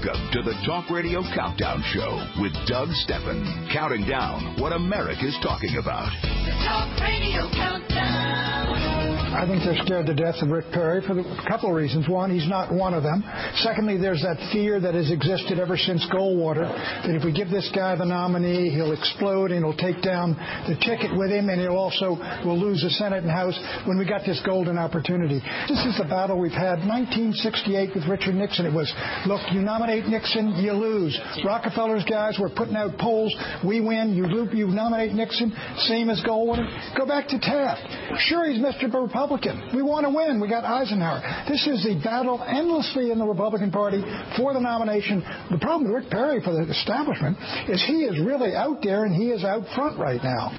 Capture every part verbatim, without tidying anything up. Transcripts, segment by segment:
Welcome to the Talk Radio Countdown Show with Doug Stephan, counting down what America's talking about. The Talk Radio Countdown. I think they're scared to death of Rick Perry for a couple of reasons. One, he's not one of them. Secondly, there's that fear that has existed ever since Goldwater, that if we give this guy the nominee, he'll explode and he'll take down the ticket with him, and he'll also will lose the Senate and House when we got this golden opportunity. This is the battle we've had. nineteen sixty-eight with Richard Nixon. It was, look, you nominate Nixon, you lose. Rockefeller's guys were putting out polls. We win. You, you nominate Nixon. Same as Goldwater. Go back to Taft. Sure, he's Mister Republican. We want to win. We got Eisenhower. This is the battle endlessly in the Republican Party for the nomination. The problem with Rick Perry for the establishment is he is really out there and he is out front right now.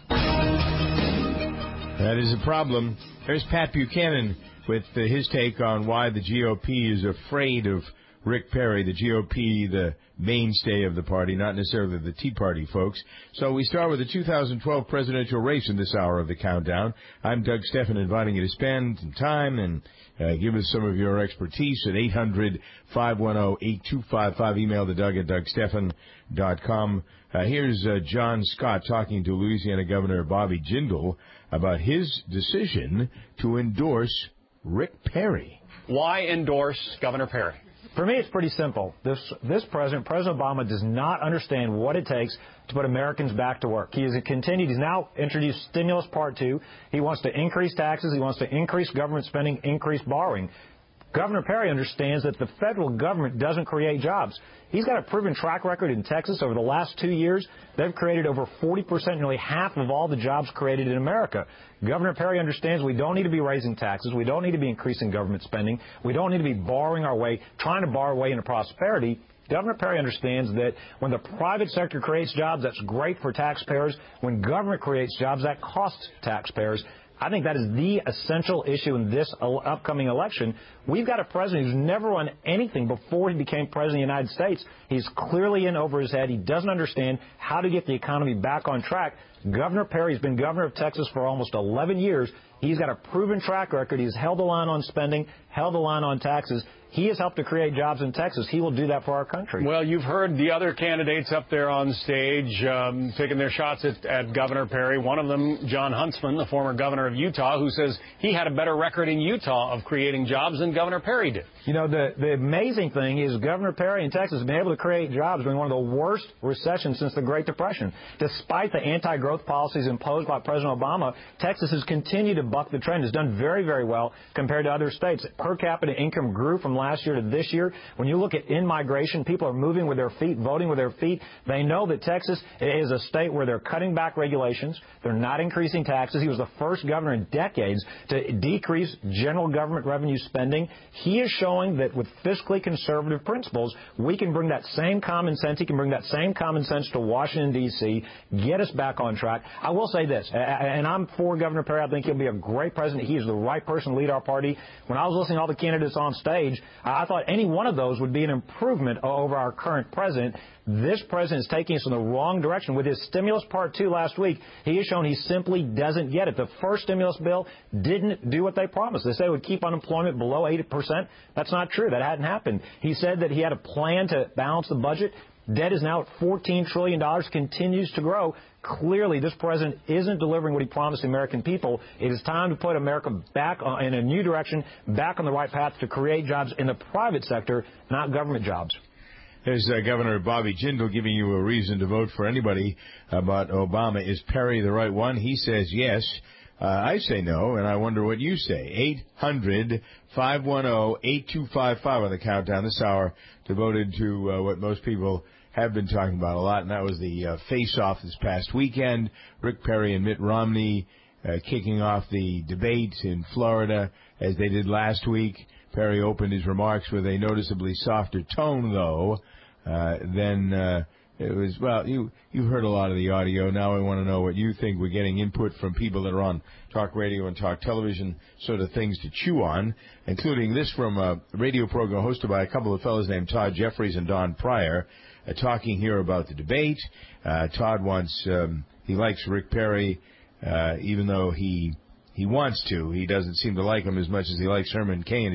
That is a problem. There's Pat Buchanan with uh, his take on why the G O P is afraid of Rick Perry, the G O P, the mainstay of the party, not necessarily the Tea Party folks. So we start with the two thousand twelve presidential race in this hour of the countdown. I'm Doug Stephan, inviting you to spend some time and uh, give us some of your expertise at eight hundred, five one zero, eight two five five. Email to Doug at doug stephan dot com. Uh, here's uh, John Scott talking to Louisiana Governor Bobby Jindal about his decision to endorse Rick Perry. Why endorse Governor Perry? For me, it's pretty simple. This this president, President Obama, does not understand what it takes to put Americans back to work. He has continued. He's now introduced stimulus part two. He wants to increase taxes. He wants to increase government spending, increase borrowing. Governor Perry understands that the federal government doesn't create jobs. He's got a proven track record in Texas over the last two years. They've created over forty percent, nearly half of all the jobs created in America. Governor Perry understands we don't need to be raising taxes. We don't need to be increasing government spending. We don't need to be borrowing our way, trying to borrow our way into prosperity. Governor Perry understands that when the private sector creates jobs, that's great for taxpayers. When government creates jobs, that costs taxpayers. I think that is the essential issue in this upcoming election. We've got a president who's never run anything before he became president of the United States. He's clearly in over his head. He doesn't understand how to get the economy back on track. Governor Perry's been governor of Texas for almost eleven years. He's got a proven track record. He's held the line on spending, held the line on taxes. He has helped to create jobs in Texas. He will do that for our country. Well, you've heard the other candidates up there on stage um, taking their shots at, at Governor Perry. One of them, John Huntsman, the former governor of Utah, who says he had a better record in Utah of creating jobs than Governor Perry did. You know, the, the amazing thing is Governor Perry in Texas has been able to create jobs during one of the worst recessions since the Great Depression. Despite the anti-growth policies imposed by President Obama, Texas has continued to buck the trend. It's done very, very well compared to other states. Per capita income grew from last year to this year. When you look at in-migration, people are moving with their feet, voting with their feet. They know that Texas is a state where they're cutting back regulations. They're not increasing taxes. He was the first governor in decades to decrease general government revenue spending. He is showing that with fiscally conservative principles, we can bring that same common sense. He can bring that same common sense to Washington, D C, get us back on track. I will say this, and I'm for Governor Perry. I think he'll be a great president. He is the right person to lead our party. When I was listening to all the candidates on stage, I thought any one of those would be an improvement over our current president. This president is taking us in the wrong direction. With his stimulus part two last week, he has shown he simply doesn't get it. The first stimulus bill didn't do what they promised. They said it would keep unemployment below eight percent. That's not true. That hadn't happened. He said that he had a plan to balance the budget. Debt is now at fourteen trillion dollars, continues to grow. Clearly, this president isn't delivering what he promised the American people. It is time to put America back in a new direction, back on the right path to create jobs in the private sector, not government jobs. There's uh, Governor Bobby Jindal giving you a reason to vote for anybody about Obama. Is Perry the right one? He says yes. Uh, I say no, and I wonder what you say. eight hundred, five one zero, eight two five five on the countdown this hour, devoted to uh, what most people have been talking about a lot, and that was the uh, face-off this past weekend. Rick Perry and Mitt Romney uh, kicking off the debate in Florida, as they did last week. Perry opened his remarks with a noticeably softer tone, though, uh, than uh, it was. Well, you you heard a lot of the audio. Now I want to know what you think. We're getting input from people that are on talk radio and talk television, sort of things to chew on, including this from a radio program hosted by a couple of fellows named Todd Jeffries and Don Pryor, uh, talking here about the debate. Uh, Todd wants, um, he likes Rick Perry, uh, even though he he wants to. He doesn't seem to like him as much as he likes Herman Cain, as you'll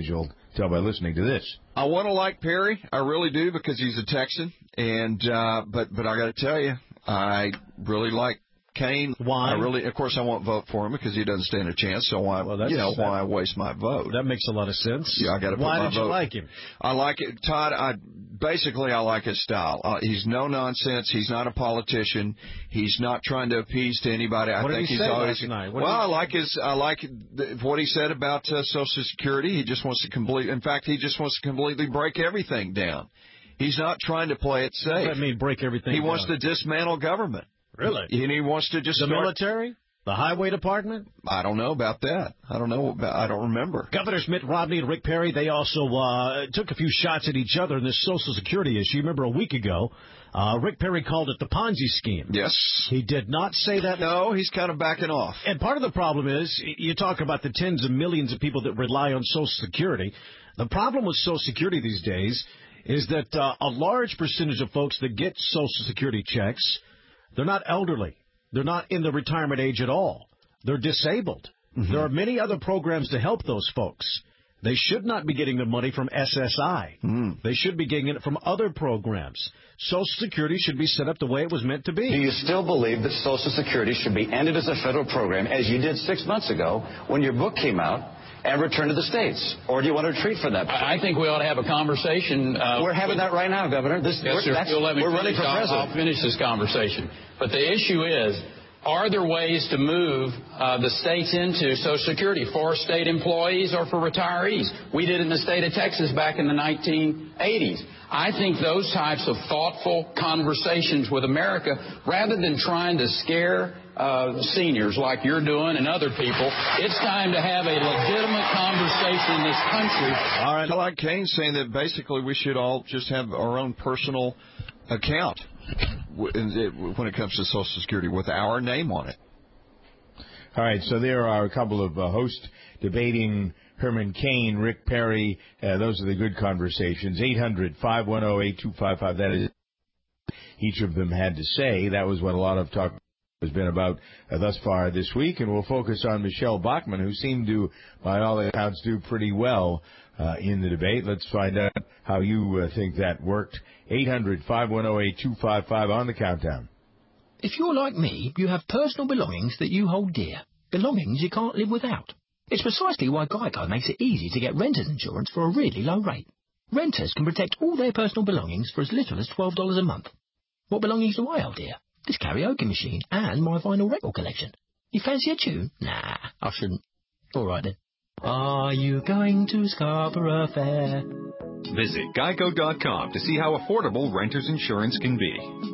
tell by listening to this. I want to like Perry. I really do, because he's a Texan. And uh, but but I got to tell you, I really like Kaine. Why? I really, of course, I won't vote for him because he doesn't stand a chance. So why, well, you know, why waste my vote? That makes a lot of sense. Yeah, I got to put Why my did you vote. like him? I like it, Todd. I basically I like his style. Uh, he's no nonsense. He's not a politician. He's not trying to appease to anybody. I What think did he he's say always. last night? What Well, did he- I like his. I like the, what he said about uh, Social Security. He just wants to complete. In fact, he just wants to completely break everything down. He's not trying to play it safe. What does that mean, break everything He down? wants to dismantle government. Really? And he wants to just The start, military? The highway department? I don't know about that. I don't know about, I don't remember. Governors Mitt Romney and Rick Perry, they also uh, took a few shots at each other in this Social Security issue. Remember a week ago, uh, Rick Perry called it the Ponzi scheme. Yes. He did not say that. No, he's kind of backing off. And part of the problem is, you talk about the tens of millions of people that rely on Social Security. The problem with Social Security these days is that uh, a large percentage of folks that get Social Security checks, they're not elderly. They're not in the retirement age at all. They're disabled. Mm-hmm. There are many other programs to help those folks. They should not be getting the money from S S I. Mm. They should be getting it from other programs. Social Security should be set up the way it was meant to be. Do you still believe that Social Security should be ended as a federal program, as you did six months ago when your book came out, and return to the states? Or do you want to retreat from that? I think we ought to have a conversation. Uh, we're having with, that right now, Governor. This, yes, sir. That's, You'll let me we're finish. running for I'll, president. I'll finish this conversation. But the issue is, are there ways to move uh, the states into Social Security for state employees or for retirees? We did in the state of Texas back in the nineteen eighties. I think those types of thoughtful conversations with America, rather than trying to scare uh, seniors like you're doing and other people, it's time to have a legitimate conversation in this country. All right. I like Kaine saying that basically we should all just have our own personal account when it comes to Social Security with our name on it. All right, so there are a couple of uh, hosts debating Herman Cain, Rick Perry. Uh, those are the good conversations. eight hundred, five one zero, eight two five five. That is each of them had to say. That was what a lot of talk has been about uh, thus far this week. And we'll focus on Michelle Bachmann, who seemed to, by all accounts, do pretty well uh, in the debate. Let's find out how you uh, think that worked. eight hundred, five one zero, eight two five five on the countdown. If you're like me, you have personal belongings that you hold dear. Belongings you can't live without. It's precisely why Geico makes it easy to get renter's insurance for a really low rate. Renters can protect all their personal belongings for as little as twelve dollars a month. What belongings do I hold dear? This karaoke machine and my vinyl record collection. You fancy a tune? Nah, I shouldn't. All right then. Are you going to Scarborough Fair? Visit geico dot com to see how affordable renter's insurance can be.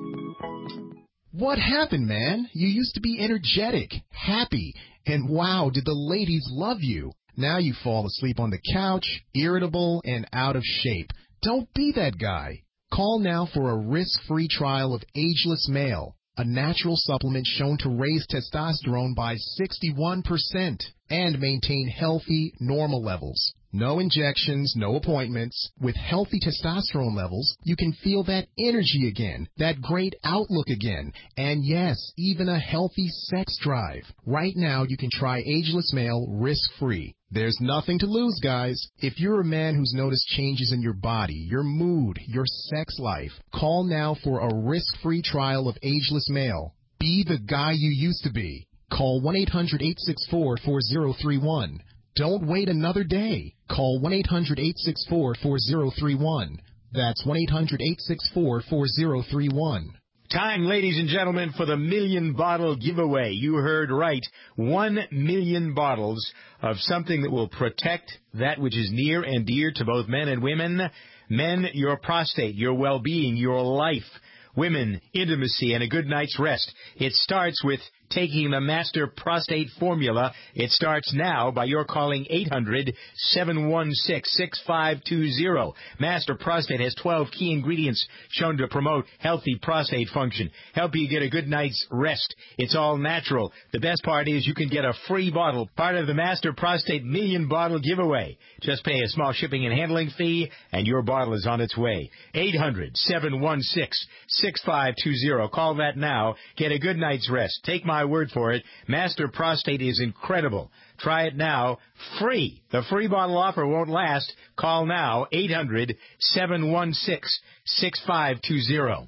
What happened, man? You used to be energetic, happy, and wow, did the ladies love you. Now you fall asleep on the couch, irritable, and out of shape. Don't be that guy. Call now for a risk-free trial of Ageless Male, a natural supplement shown to raise testosterone by sixty-one percent and maintain healthy, normal levels. No injections, no appointments. With healthy testosterone levels, you can feel that energy again, that great outlook again, and yes, even a healthy sex drive. Right now, you can try Ageless Male risk-free. There's nothing to lose, guys. If you're a man who's noticed changes in your body, your mood, your sex life, call now for a risk-free trial of Ageless Male. Be the guy you used to be. Call one eight hundred, eight six four, four zero three one. Don't wait another day. Call one eight hundred, eight six four, four zero three one. That's one eight hundred, eight six four, four zero three one. Time, ladies and gentlemen, for the million bottle giveaway. You heard right. One million bottles of something that will protect that which is near and dear to both men and women. Men, your prostate, your well-being, your life. Women, intimacy, and a good night's rest. It starts with taking the Master Prostate Formula. It starts now by your calling eight hundred, seven one six, six five two zero. Master Prostate has twelve key ingredients shown to promote healthy prostate function, help you get a good night's rest. It's all natural. The best part is you can get a free bottle, part of the Master Prostate Million Bottle Giveaway. Just pay a small shipping and handling fee, and your bottle is on its way. eight hundred, seven one six, six five two zero. Call that now. Get a good night's rest. Take my my word for it. Master Prostate is incredible. Try it now, free. The free bottle offer won't last. Call now, eight hundred, seven one six, six five two zero.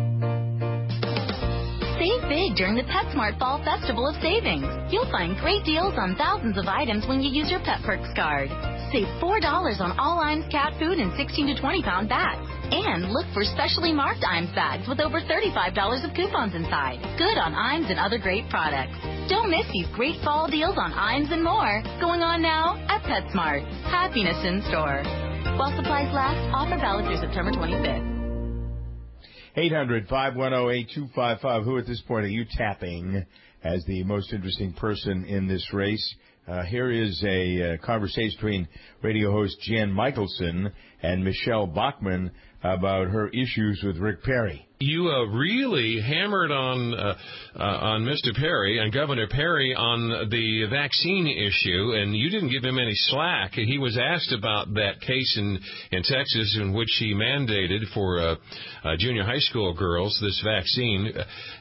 Save big during the PetSmart Fall Festival of Savings. You'll find great deals on thousands of items when you use your Pet Perks card. Save four dollars on all Iams cat food and sixteen to twenty pound bags. And look for specially marked Iams bags with over thirty-five dollars of coupons inside. Good on Iams and other great products. Don't miss these great fall deals on Iams and more. Going on now at PetSmart. Happiness in store. While supplies last, offer valid through September twenty-fifth. eight hundred, five one zero, eight two five five. Who at this point are you tapping as the most interesting person in this race? Uh, here is a uh, conversation between radio host Jan Michelson and Michelle Bachmann about her issues with Rick Perry. You uh, really hammered on uh, uh, on Mister Perry and Governor Perry on the vaccine issue, and you didn't give him any slack. He was asked about that case in, in Texas in which he mandated for uh, uh, junior high school girls this vaccine,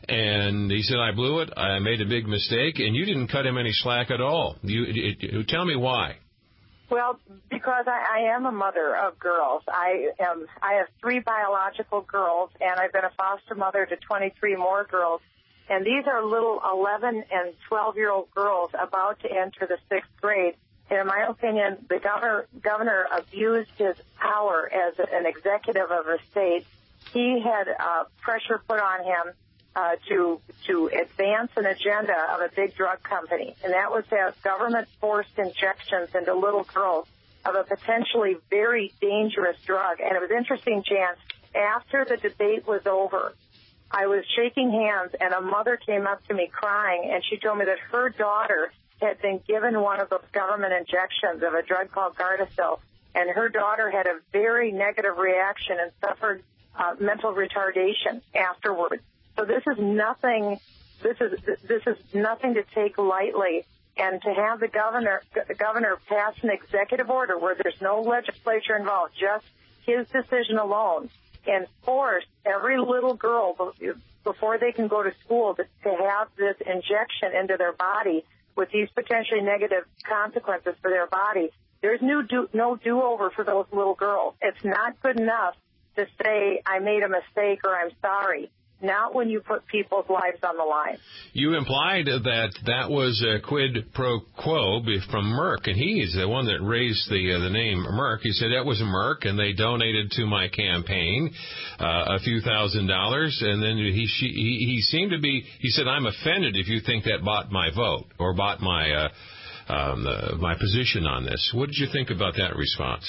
and he said, I blew it, I made a big mistake, and you didn't cut him any slack at all. You, it, it, tell me why. Well, because I, I am a mother of girls. I am. I have three biological girls, and I've been a foster mother to twenty-three more girls. And these are little eleven and twelve-year-old girls about to enter the sixth grade. And in my opinion, the governor, governor abused his power as an executive of a state. He had uh, pressure put on him Uh, to to advance an agenda of a big drug company, and that was to have government-forced injections into little girls of a potentially very dangerous drug. And it was interesting, Jan, after the debate was over, I was shaking hands, and a mother came up to me crying, and she told me that her daughter had been given one of those government injections of a drug called Gardasil, and her daughter had a very negative reaction and suffered uh, mental retardation afterwards. So this is nothing. This is this is nothing to take lightly, and to have the governor the governor pass an executive order where there's no legislature involved, just his decision alone, and force every little girl before they can go to school to, to have this injection into their body with these potentially negative consequences for their body. There's no do, no do-over for those little girls. It's not good enough to say I made a mistake or I'm sorry. Not when you put people's lives on the line. You implied that that was a quid pro quo from Merck, and he's the one that raised the uh, the name Merck. He said that was Merck, and they donated to my campaign uh, a few thousand dollars, and then he, she, he he seemed to be. He said, "I'm offended if you think that bought my vote or bought my uh, um, uh, my position on this." What did you think about that response?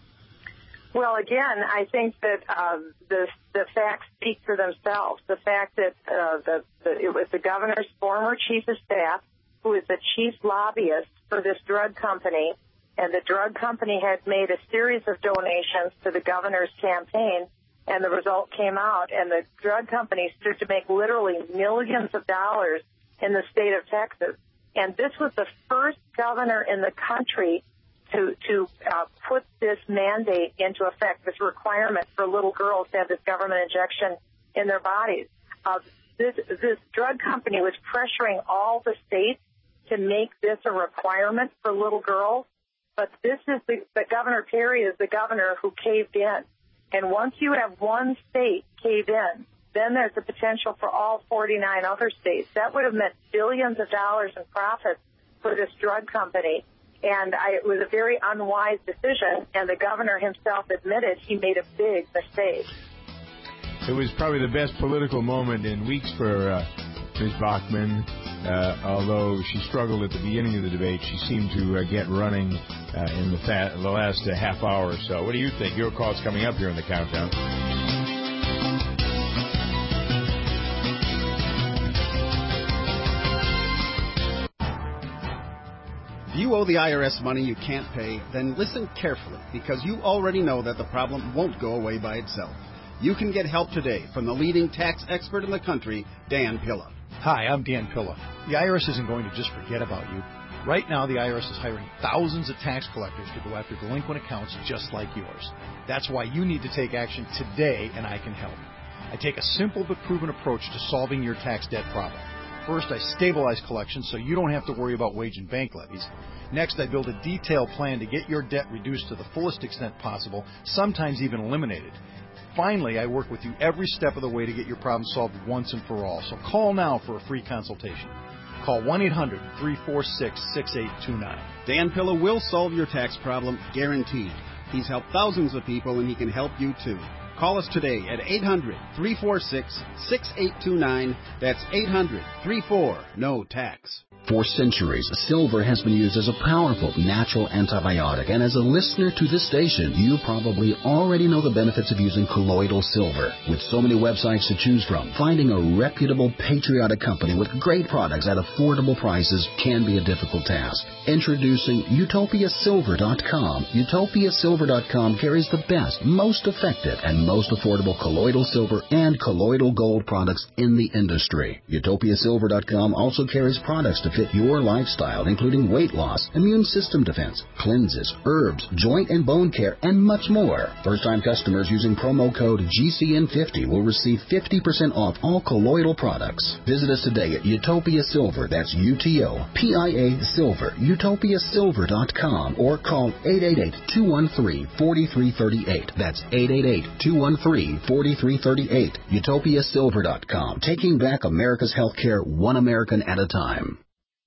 Well, again, I think that um, the the facts speak for themselves. The fact that uh, the, the it was the governor's former chief of staff who is the chief lobbyist for this drug company, and the drug company had made a series of donations to the governor's campaign, and the result came out, and the drug company stood to make literally millions of dollars in the state of Texas. And this was the first governor in the country to to uh, put this mandate into effect, this requirement for little girls to have this government injection in their bodies. Uh, this, this drug company was pressuring all the states to make this a requirement for little girls, but this is the, the Governor Perry is the governor who caved in. And once you have one state cave in, then there's the potential for all forty-nine other states. That would have meant billions of dollars in profits for this drug company. And I, it was a very unwise decision, and the governor himself admitted he made a big mistake. It was probably the best political moment in weeks for uh, Miz Bachmann. Uh, although she struggled at the beginning of the debate, she seemed to uh, get running uh, in the, fa- the last uh, half hour or so. What do you think? Your call's coming up here in the countdown. If you owe the I R S money you can't pay, then listen carefully, because you already know that the problem won't go away by itself. You can get help today from the leading tax expert in the country, Dan Pilla. Hi, I'm Dan Pilla. The I R S isn't going to just forget about you. Right now, the I R S is hiring thousands of tax collectors to go after delinquent accounts just like yours. That's why you need to take action today, and I can help. I take a simple but proven approach to solving your tax debt problem. First, I stabilize collections so you don't have to worry about wage and bank levies. Next, I build a detailed plan to get your debt reduced to the fullest extent possible, sometimes even eliminated. Finally, I work with you every step of the way to get your problem solved once and for all. So call now for a free consultation. Call one eight hundred, three four six, six eight two nine. Dan Pilla will solve your tax problem, guaranteed. He's helped thousands of people, and he can help you too. Call us today at eight hundred, three four six, six eight two nine. That's eight hundred, three four, N O tax. For centuries, silver has been used as a powerful natural antibiotic, and as a listener to this station, you probably already know the benefits of using colloidal silver. With so many websites to choose from, finding a reputable, patriotic company with great products at affordable prices can be a difficult task. Introducing Utopia Silver dot com. Utopia Silver dot com carries the best, most effective, and most affordable colloidal silver and colloidal gold products in the industry. Utopia Silver dot com also carries products to fit your lifestyle, including weight loss, immune system defense, cleanses, herbs, joint and bone care, and much more. First-time customers using promo code G C N fifty will receive fifty percent off all colloidal products. Visit us today at Utopia Silver, that's U T O P I A Silver, Utopia Silver dot com, or call eight eight eight, two one three, four three three eight. That's eight eight eight, two one three, four three three eight. Utopia Silver dot com, taking back America's healthcare one American at a time.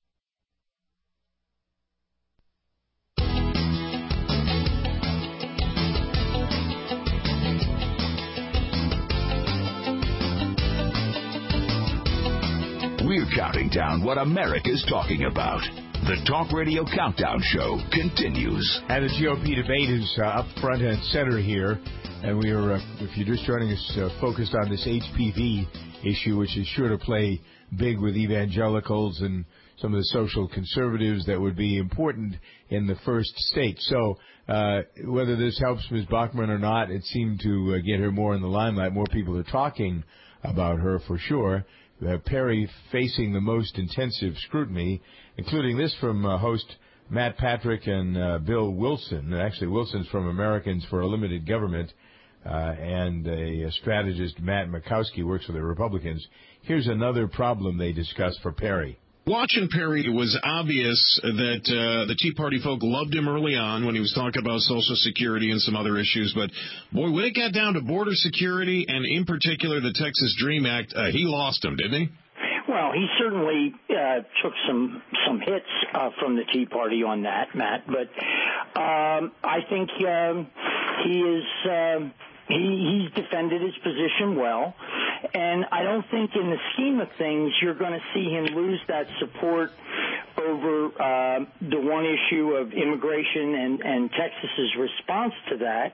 We're counting down what America's talking about. The Talk Radio Countdown Show continues. And the G O P debate is uh, up front and center here. And we are, uh, if you're just joining us, uh, focused on this H P V issue, which is sure to play big with evangelicals and some of the social conservatives that would be important in the first state. So uh, whether this helps Miz Bachmann or not, it seemed to uh, get her more in the limelight. More people are talking about her for sure. Uh, Perry facing the most intensive scrutiny, including this from uh, host Matt Patrick and uh, Bill Wilson. Actually, Wilson's from Americans for a Limited Government, uh, and a, a strategist, Matt Makowski, works for the Republicans. Here's another problem they discussed for Perry. Watching Perry, it was obvious that uh, the Tea Party folk loved him early on when he was talking about Social Security and some other issues. But, boy, when it got down to border security and, in particular, the Texas DREAM Act, uh, he lost him, didn't he? Well, he certainly uh, took some some hits uh, from the Tea Party on that, Matt. But um, I think um, he is um, he, he's defended his position well. And I don't think in the scheme of things you're going to see him lose that support over uh, the one issue of immigration and, and Texas's response to that.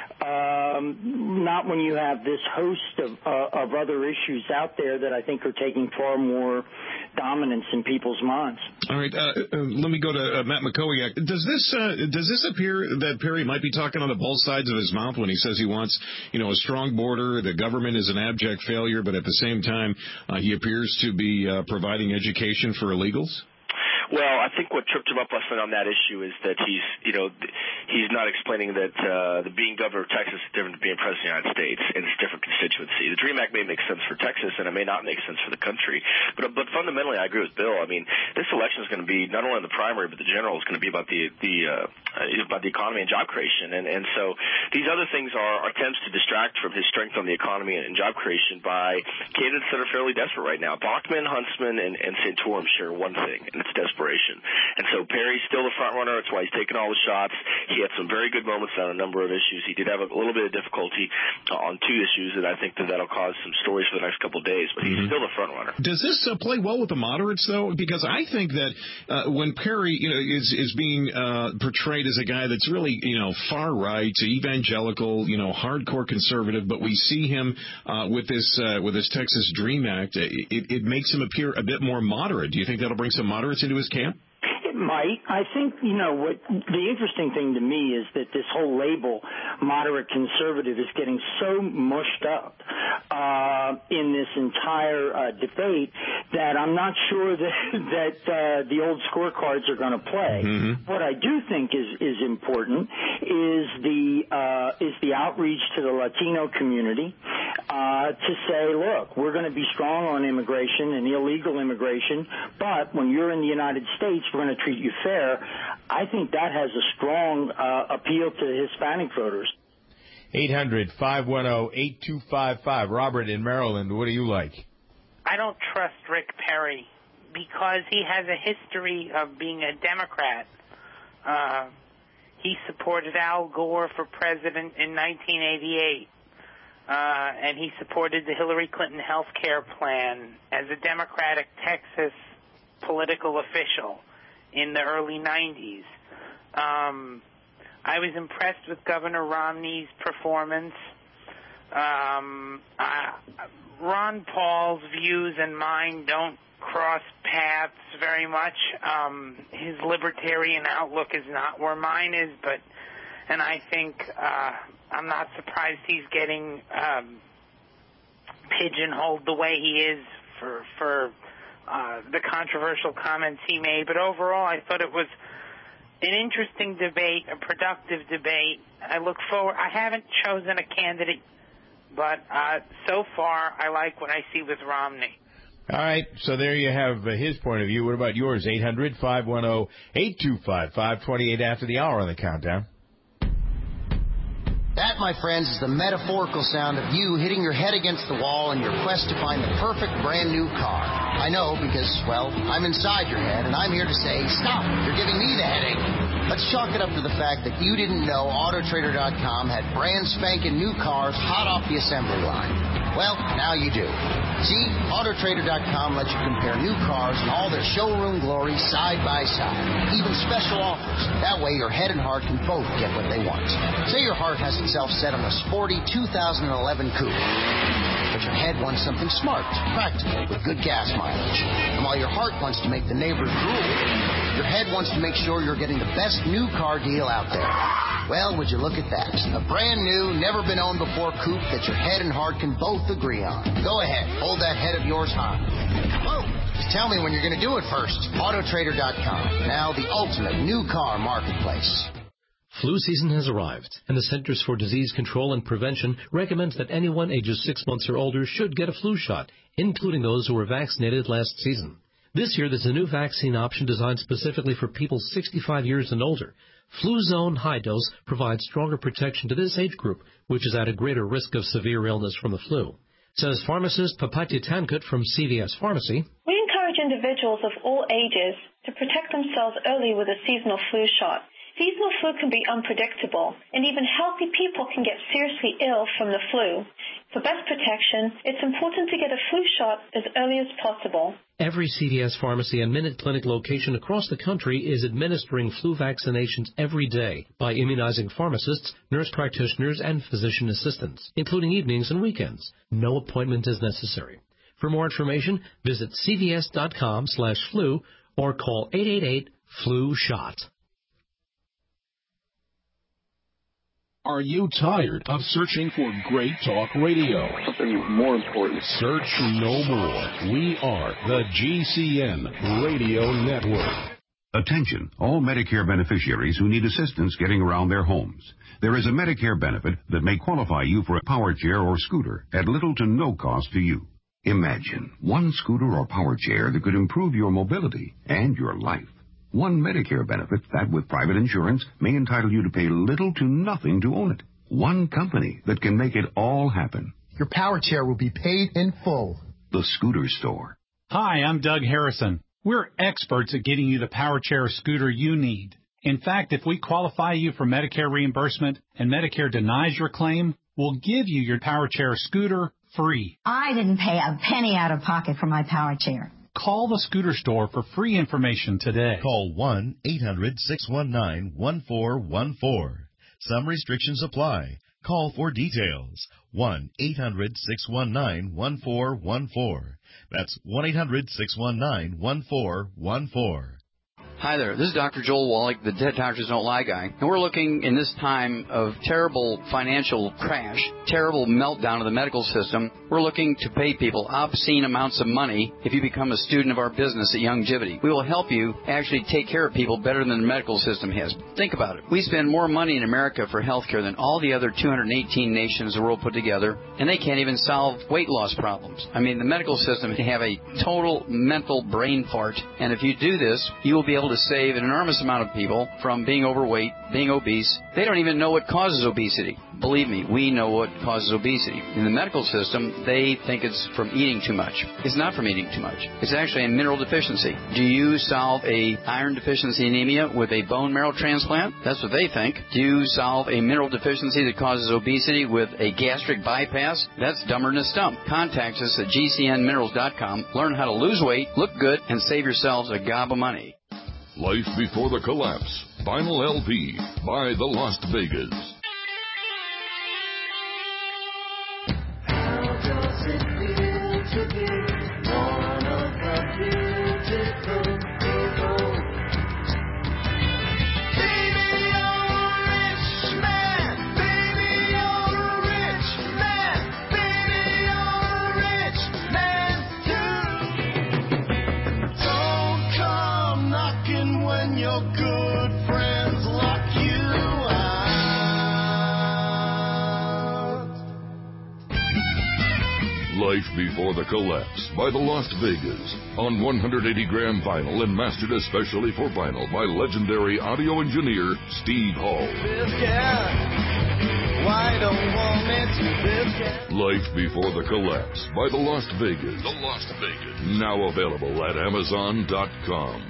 Um, not when you have this host of, uh, of other issues out there that I think are taking far more dominance in people's minds. All right, uh, uh, let me go to uh, Matt McCoy. Does this uh, does this appear that Perry might be talking on the both sides of his mouth when he says he wants, you know, a strong border, the government is an abject failure, but at the same time uh, he appears to be uh, providing education for illegals? Well, I think what tripped him up last night on that issue is that he's, you know, he's not explaining that uh, the being governor of Texas is different than being president of the United States, and it's a different constituency. The DREAM Act may make sense for Texas, and it may not make sense for the country. But but fundamentally, I agree with Bill. I mean, this election is going to be not only in the primary, but the general is going to be about the the uh, about the economy and job creation. And and so these other things are, are attempts to distract from his strength on the economy and job creation by candidates that are fairly desperate right now. Bachmann, Huntsman, and, and Santorum share one thing, and it's desperation. And so Perry's still the front runner. That's why he's taking all the shots. He had some very good moments on a number of issues. He did have a little bit of difficulty on two issues that I think that that'll cause some stories for the next couple of days. But he's mm-hmm. still the front runner. Does this uh, play well with the moderates, though? Because I think that uh, when Perry, you know, is is being uh, portrayed as a guy that's really, you know, far right, evangelical, you know, hardcore conservative, but we see him uh, with this uh, with this Texas DREAM Act, it, it makes him appear a bit more moderate. Do you think that'll bring some moderates into his camp? It might. I think, you know, what the interesting thing to me is that this whole label, moderate conservative, is getting so mushed up uh, in this entire uh, debate that I'm not sure that, that uh, the old scorecards are going to play. Mm-hmm. What I do think is, is important is the, uh, is the outreach to the Latino community uh, to say, look, we're going to be strong on immigration and illegal immigration, but when you're in the United States, we're going to treat you fair. I think that has a strong uh, appeal to Hispanic voters. eight hundred, five one zero, eight two five five. Robert in Maryland, what do you like? I don't trust Rick Perry because he has a history of being a Democrat. Uh, he supported Al Gore for president in nineteen eighty-eight. Uh, and he supported the Hillary Clinton health care plan as a Democratic Texas political official in the early nineties. Um, I was impressed with Governor Romney's performance. Um, uh, Ron Paul's views and mine don't cross paths very much. Um, his libertarian outlook is not where mine is, but and I think uh, I'm not surprised he's getting um, pigeonholed the way he is for for uh, the controversial comments he made. But overall, I thought it was an interesting debate, a productive debate. I look forward. I haven't chosen a candidate, but uh, so far I like what I see with Romney. All right, so there you have uh, his point of view. What about yours? eight hundred, five one zero, eight two five five, twenty-eight after the hour on the countdown. That, my friends, is the metaphorical sound of you hitting your head against the wall in your quest to find the perfect brand new car. I know because, well, I'm inside your head, and I'm here to say, stop, you're giving me the headache. Let's chalk it up to the fact that you didn't know Auto Trader dot com had brand spanking new cars hot off the assembly line. Well, now you do. See, Auto Trader dot com lets you compare new cars in all their showroom glory side by side. Even special offers. That way your head and heart can both get what they want. Say your heart has itself set on a sporty two thousand eleven coupe, but your head wants something smart, practical, with good gas mileage. And while your heart wants to make the neighbors drool, your head wants to make sure you're getting the best new car deal out there. Well, would you look at that? A brand new, never been owned before coupe that your head and heart can both agree on. Go ahead, hold that head of yours high. Whoa, just tell me when you're going to do it first. Auto Trader dot com, now the ultimate new car marketplace. Flu season has arrived, and the Centers for Disease Control and Prevention recommends that anyone ages six months or older should get a flu shot, including those who were vaccinated last season. This year, there's a new vaccine option designed specifically for people sixty-five years and older. Fluzone High Dose provides stronger protection to this age group, which is at a greater risk of severe illness from the flu. Says pharmacist Papatya Tankut from C V S Pharmacy. We encourage individuals of all ages to protect themselves early with a seasonal flu shot. Seasonal flu can be unpredictable, and even healthy people can get seriously ill from the flu. For best protection, it's important to get a flu shot as early as possible. Every C V S Pharmacy and Minute Clinic location across the country is administering flu vaccinations every day by immunizing pharmacists, nurse practitioners, and physician assistants, including evenings and weekends. No appointment is necessary. For more information, visit C V S dot com slash flu or call eight eight eight, flu shot. Are you tired of searching for great talk radio? Something more important. Search no more. We are the G C N Radio Network. Attention, all Medicare beneficiaries who need assistance getting around their homes. There is a Medicare benefit that may qualify you for a power chair or scooter at little to no cost to you. Imagine one scooter or power chair that could improve your mobility and your life. One Medicare benefit that, with private insurance, may entitle you to pay little to nothing to own it. One company that can make it all happen. Your power chair will be paid in full. The Scooter Store. Hi, I'm Doug Harrison. We're experts at getting you the power chair or scooter you need. In fact, if we qualify you for Medicare reimbursement and Medicare denies your claim, we'll give you your power chair or scooter free. I didn't pay a penny out of pocket for my power chair. Call the Scooter Store for free information today. Call one eight hundred, six one nine, one four one four. Some restrictions apply. Call for details. one eight hundred, six one nine, one four one four. That's one eight hundred, six one nine, one four one four. Hi there, this is Doctor Joel Wallach, the Dead Doctors Don't Lie guy, and we're looking in this time of terrible financial crash, terrible meltdown of the medical system, we're looking to pay people obscene amounts of money if you become a student of our business at Youngevity. We will help you actually take care of people better than the medical system has. Think about it. We spend more money in America for health care than all the other two hundred eighteen nations of the world put together, and they can't even solve weight loss problems. I mean, the medical system can have a total mental brain fart, and if you do this, you will be able to save an enormous amount of people from being overweight, being obese. They don't even know what causes obesity. Believe me, we know what causes obesity. In the medical system, they think it's from eating too much. It's not from eating too much. It's actually a mineral deficiency. Do you solve a iron deficiency anemia with a bone marrow transplant? That's what they think. Do you solve a mineral deficiency that causes obesity with a gastric bypass? That's dumber than a stump. Contact us at G C N minerals dot com. Learn how to lose weight, look good, and save yourselves a gob of money. Life Before the Collapse. Vinyl L P by the Las Vegas. Life Before the Collapse by the Las Vegas on one hundred eighty gram vinyl and mastered especially for vinyl by legendary audio engineer Steve Hall. Life Before the Collapse by the Las Vegas. The Las Vegas. Now available at Amazon dot com.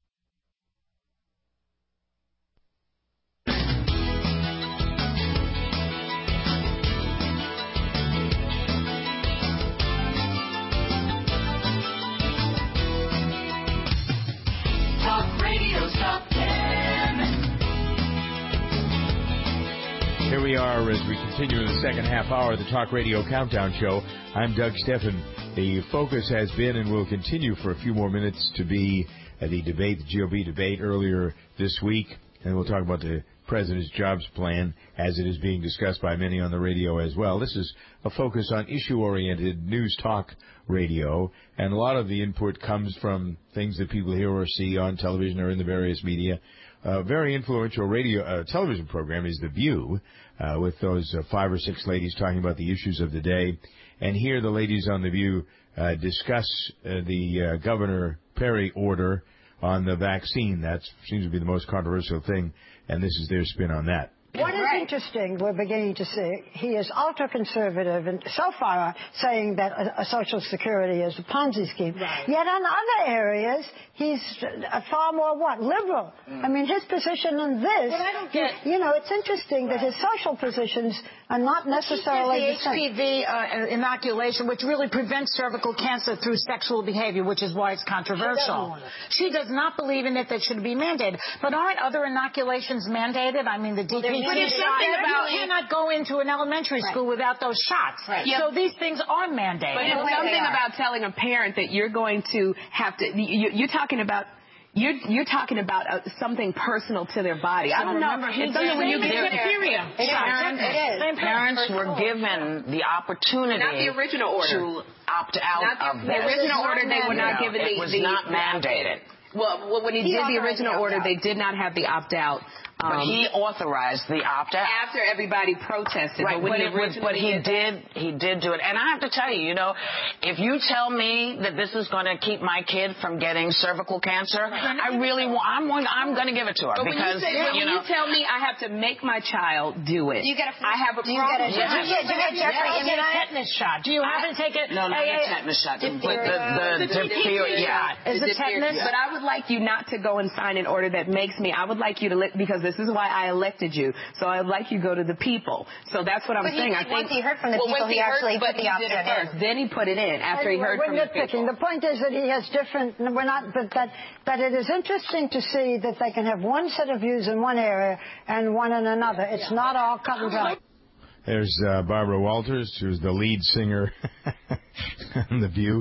Here we are as we continue in the second half hour of the Talk Radio Countdown Show. I'm Doug Steffen. The focus has been and will continue for a few more minutes to be uh, the debate, the G O P debate earlier this week. And we'll talk about the President's jobs plan as it is being discussed by many on the radio as well. This is a focus on issue-oriented news talk radio, and a lot of the input comes from things that people hear or see on television or in the various media. A very influential radio uh, television program is The View, uh, with those uh, five or six ladies talking about the issues of the day. And here the ladies on The View uh, discuss uh, the uh, Governor Perry order on the vaccine. That seems to be the most controversial thing, and this is their spin on that. What is interesting, we're beginning to see, he is ultra-conservative and so far saying that a, a Social Security is a Ponzi scheme. Right. Yet on other areas, he's a far more, what, liberal. Mm. I mean, his position on this, well, I don't get, you know, it's interesting right. that his social positions are not necessarily the H P V uh, inoculation, which really prevents cervical cancer through sexual behavior, which is why it's controversial. She, she does not believe in it that should be mandated. But aren't other inoculations mandated? I mean, the D P T But there's something about you cannot go into an elementary right. school without those shots. Right. So yep. these things are mandated. But there's something about telling a parent that you're going to have to. You, you're talking about. You're, you're talking about uh, something personal to their body. I don't know. It's something when you get diphtheria. Parents, parents were given the opportunity not the original order. to opt out not of the, the original order. They were not given the. It was the, not mandated. Well, well, when he, he did the original order, they did not have the opt-out. Um, but he authorized the opt-out after everybody protested. Right, but, when but, he, it, but he did, he did do it. And I have to tell you, you know, if you tell me that this is going to keep my kid from getting cervical cancer, I really want. I'm going. I'm going to give it to her but because when you, say, you, when you know. You tell me I have to make my child do it. You get a. I have a do problem. You get a, yes. do you get, do you get Jeffrey yes. a tetanus shot? Do you haven't taken? No, not a, a tetanus shot. The, the, the, the diphtheria. Yeah. Is it tetanus? But I would like you not to go and sign an order that makes me. I would like you to let, because this is why I elected you. So I'd like you to go to the people. So that's what I'm but saying. He, I think once he heard from the well, people, he, he heard, actually but put he the did it first. in. Then he put it in after anyway, he heard we're from nitpicking. the people. The point is that he has different. We're not, but that that it is interesting to see that they can have one set of views in one area and one in another. It's yeah. not all cut and dry. There's uh, Barbara Walters, who's the lead singer on The View.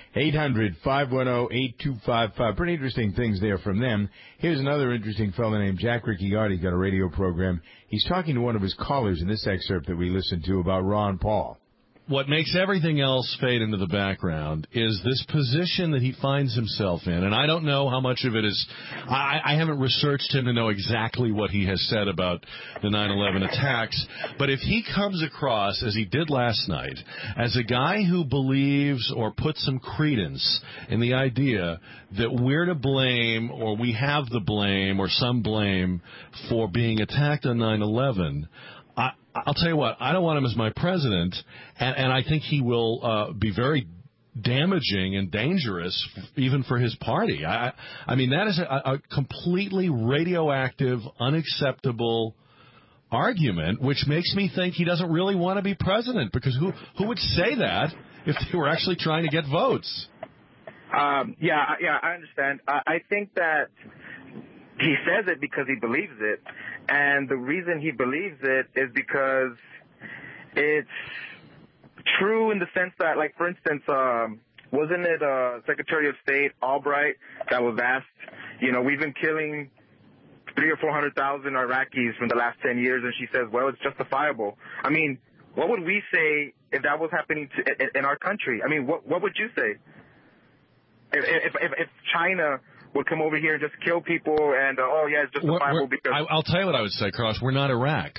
eight hundred, five one zero, eight two five five. Pretty interesting things there from them. Here's another interesting fellow named Jack Ricciardi. He's got a radio program. He's talking to one of his callers in this excerpt that we listened to about Ron Paul. What makes everything else fade into the background is this position that he finds himself in. And I don't know how much of it is – I, I haven't researched him to know exactly what he has said about the nine eleven attacks. But if he comes across, as he did last night, as a guy who believes or puts some credence in the idea that we're to blame or we have the blame or some blame for being attacked on nine eleven – I, I'll tell you what, I don't want him as my president, and, and I think he will uh, be very damaging and dangerous even for his party. I, I mean, that is a, a completely radioactive, unacceptable argument, which makes me think he doesn't really want to be president, because who, who would say that if they were actually trying to get votes? Um, yeah, yeah, I understand. I, I think that he says it because he believes it. And the reason he believes it is because it's true in the sense that, like, for instance, um, wasn't it uh, Secretary of State Albright that was asked, you know, we've been killing three or four hundred thousand Iraqis from the last ten years, and she says, well, it's justifiable. I mean, what would we say if that was happening to, in our country? I mean, what what would you say if if, if China would come over here and just kill people and, uh, oh, yeah, it's justifiable because... I, I'll tell you what I would say, Carlos. We're not Iraq.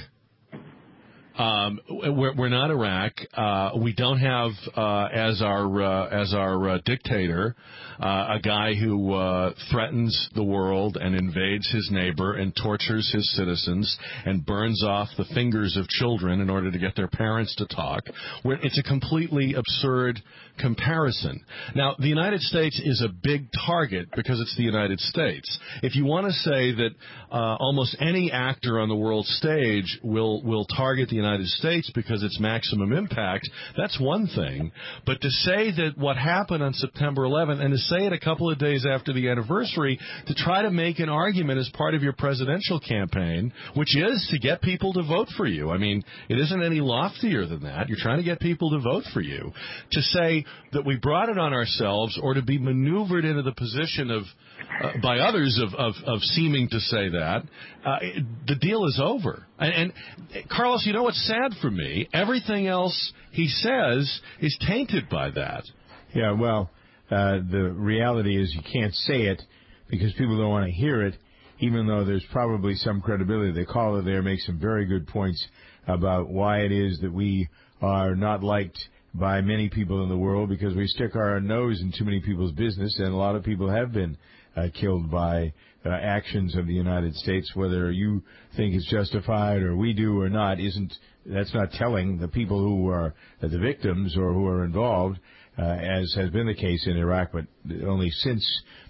Um, we're, we're not Iraq. Uh, we don't have uh, as our uh, as our uh, dictator uh, a guy who uh, threatens the world and invades his neighbor and tortures his citizens and burns off the fingers of children in order to get their parents to talk. We're, it's a completely absurd comparison. Now, the United States is a big target because it's the United States. If you want to say that uh, almost any actor on the world stage will will target the United States because it's maximum impact, that's one thing. But to say that what happened on September eleventh, and to say it a couple of days after the anniversary, to try to make an argument as part of your presidential campaign, which is to get people to vote for you. I mean, it isn't any loftier than that. You're trying to get people to vote for you. To say that we brought it on ourselves, or to be maneuvered into the position of, uh, by others of, of, of seeming to say that, uh, the deal is over. And, and, Carlos, you know what's sad for me? Everything else he says is tainted by that. Yeah, well, uh, the reality is you can't say it because people don't want to hear it, even though there's probably some credibility. The caller there makes some very good points about why it is that we are not liked by many people in the world, because we stick our nose in too many people's business, and a lot of people have been uh, killed by uh, actions of the United States. Whether you think it's justified or we do or not, isn't that's not telling the people who are uh, the victims or who are involved, uh, as has been the case in Iraq, but only since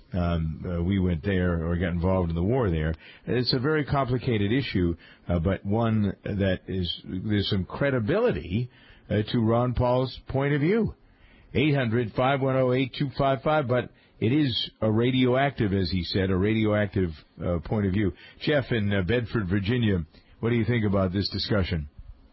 um, uh, we went there or got involved in the war there. It's a very complicated issue, uh, but one that is there's some credibility Uh, to Ron Paul's point of view. eight hundred, five one zero, eight two five five, but it is a radioactive, as he said, a radioactive uh, point of view. Jeff in uh, Bedford, Virginia, what do you think about this discussion?